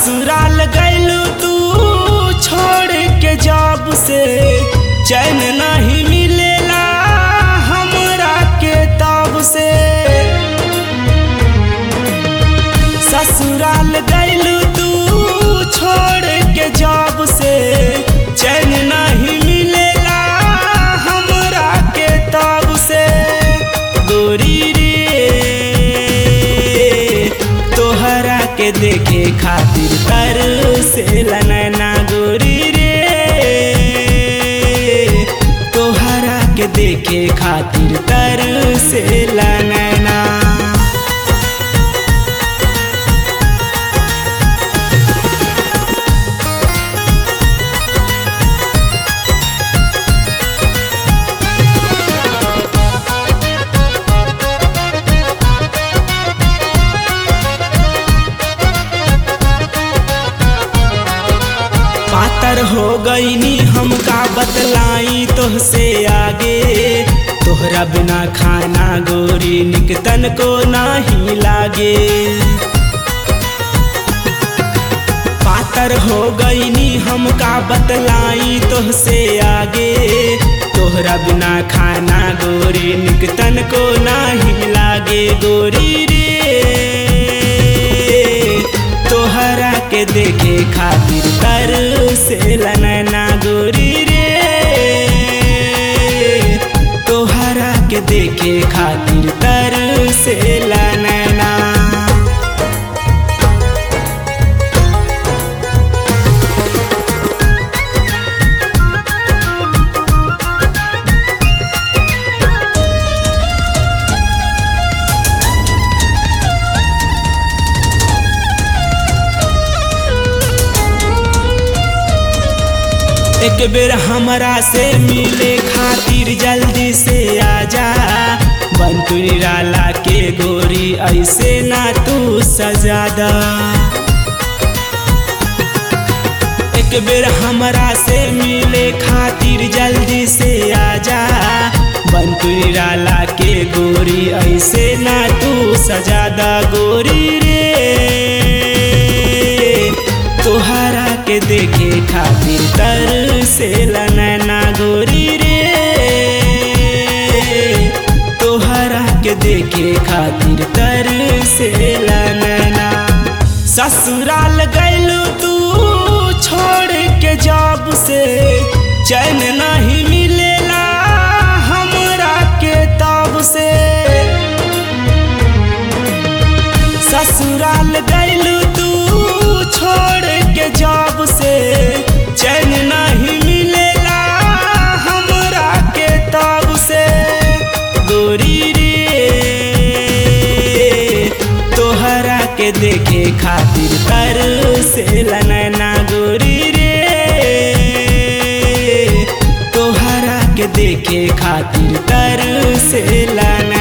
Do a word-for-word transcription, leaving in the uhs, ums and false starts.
ससुराल गइलू तू छोड़ के जब से चैन नहीं मिलेला हमरा के तब से। ससुराल गइलू तू छोड़ के जब से चैन नहीं मिलेला हमरा के तब से। गोरी रे तोहरा के देखे खातिर तरसेला नैना। गोरी रे तोहरा के देखे खातिर तरसेला नैना। पातर हो गईनी हमका बतलाई तोहसे आगे। तोहरा बिना खाना गोरी निक तनको नहीं लागे। पातर हो गईनी हमका बतलाई तोहसे आगे। तोहरा बिना खाना गोरी निक तनको नहीं लागे। गोरी रे तोहरा के देखे खातिर तरसेला नैना। गोरी रे तोहरा के देखे खातिर तरसेला नैना। एक बेर हमरा से मिले खातिर जल्दी से आजा। बंटू निराला के गोरी ऐसे ना तू सजादा। एक बेर हमरा से मिले खातिर जल्दी से आजा। बंटू निराला के गोरी ऐसे ना तू सजादा। गोरी रे तोहरा के देखे खातिर तरसेला नैना। गोरी रे तोहरा के देखे खातिर तरसेला नैना। ससुराल गइलू तू छोड़ के जब से चैन नहीं मिलेला हमरा के तब से। ससुराल गइलू तू छोड़ के जब से चैन नहीं मिलेला हमरा के तब से। गोरी रे तोहरा के देखे खातिर तरसेला नैना। गोरी रे तोहरा के देखे खातिर तरसेला नैना।